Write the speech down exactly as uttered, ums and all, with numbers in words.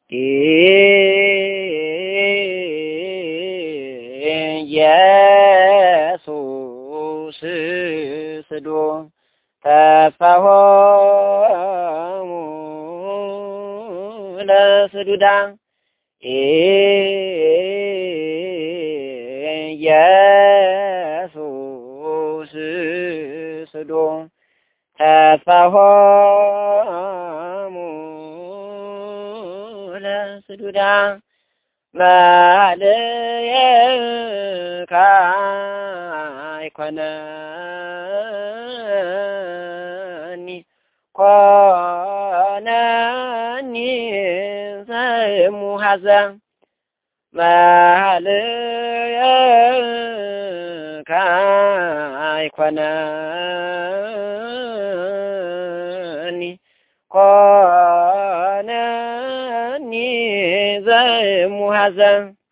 ኢየሱስ ስዶ ተፈሆሙ ለስዱዳ ኢየሱስ ስዶ ተፈሆሙ ለስዱዳ ማለየካ ይኮነኒ ኮነኒ ዘሙሃዘ ማለየካ ይኮነኒ ኮነኒ ዘሙሃዘ